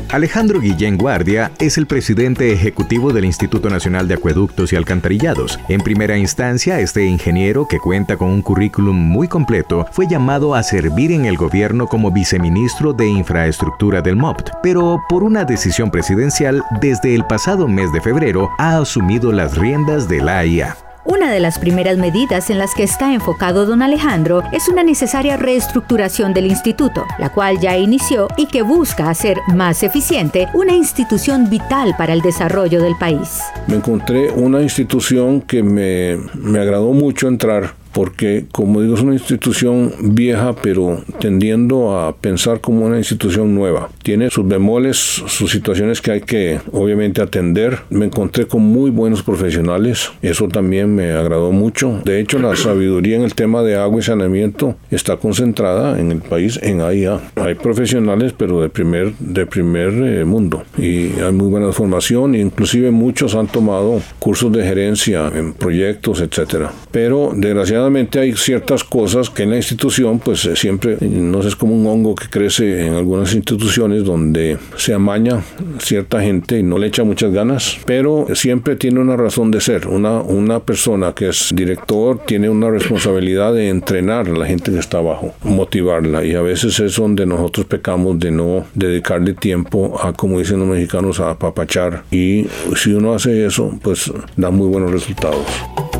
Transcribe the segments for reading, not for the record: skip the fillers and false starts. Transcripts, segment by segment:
Alejandro Guillén Guardia es el presidente ejecutivo del Instituto Nacional de Acueductos y Alcantarillados. En primera instancia, este ingeniero, que cuenta con un currículum muy completo, fue llamado a servir en el gobierno como viceministro de Infraestructura del MOPT, pero por una decisión presidencial, desde el pasado mes de febrero, ha asumido las riendas de la AIA. Una de las primeras medidas en las que está enfocado don Alejandro es una necesaria reestructuración del instituto, la cual ya inició y que busca hacer más eficiente una institución vital para el desarrollo del país. Me encontré una institución que me agradó mucho entrar, porque, como digo, es una institución vieja, pero tendiendo a pensar como una institución nueva. Tiene sus bemoles, sus situaciones que hay que, obviamente, atender. Me encontré con muy buenos profesionales. Eso también me agradó mucho. De hecho, la sabiduría en el tema de agua y saneamiento está concentrada en el país, en AIA. Hay profesionales, pero de primer mundo. Y hay muy buena formación. Inclusive muchos han tomado cursos de gerencia en proyectos, etcétera. Pero, desgraciadamente, hay ciertas cosas que en la institución, pues siempre, no sé, es como un hongo que crece en algunas instituciones donde se amaña cierta gente y no le echa muchas ganas, pero siempre tiene una razón de ser. Una persona que es director tiene una responsabilidad de entrenar a la gente que está abajo, motivarla, y a veces es donde nosotros pecamos de no dedicarle tiempo a, como dicen los mexicanos, a apapachar, y si uno hace eso, pues da muy buenos resultados.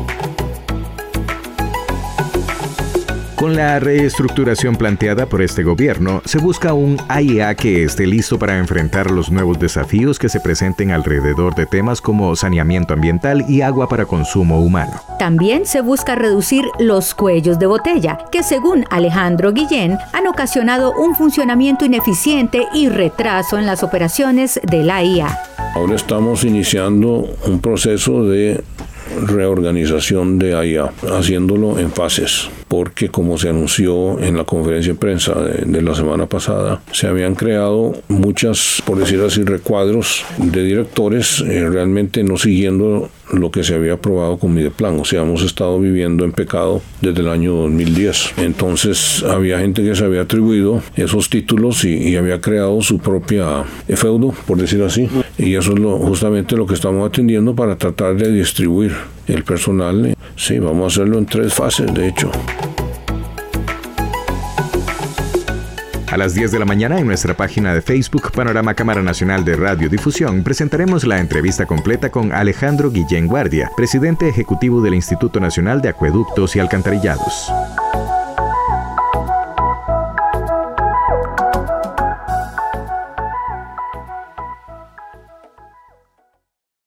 Con la reestructuración planteada por este gobierno, se busca un AIA que esté listo para enfrentar los nuevos desafíos que se presenten alrededor de temas como saneamiento ambiental y agua para consumo humano. También se busca reducir los cuellos de botella, que según Alejandro Guillén, han ocasionado un funcionamiento ineficiente y retraso en las operaciones de la AIA. Ahora estamos iniciando un proceso de reorganización de AIA, haciéndolo en fases, porque como se anunció en la conferencia de prensa de la semana pasada, se habían creado muchas, por decir así, recuadros de directores realmente no siguiendo lo que se había aprobado con Mideplan. O sea, hemos estado viviendo en pecado desde el año 2010. Entonces había gente que se había atribuido esos títulos y había creado su propia feudo, por decir así, y eso es justamente lo que estamos atendiendo para tratar de distribuir el personal. Sí, vamos a hacerlo en 3 fases, de hecho. A las 10 de la mañana en nuestra página de Facebook, Panorama Cámara Nacional de Radiodifusión, presentaremos la entrevista completa con Alejandro Guillén Guardia, presidente ejecutivo del Instituto Nacional de Acueductos y Alcantarillados.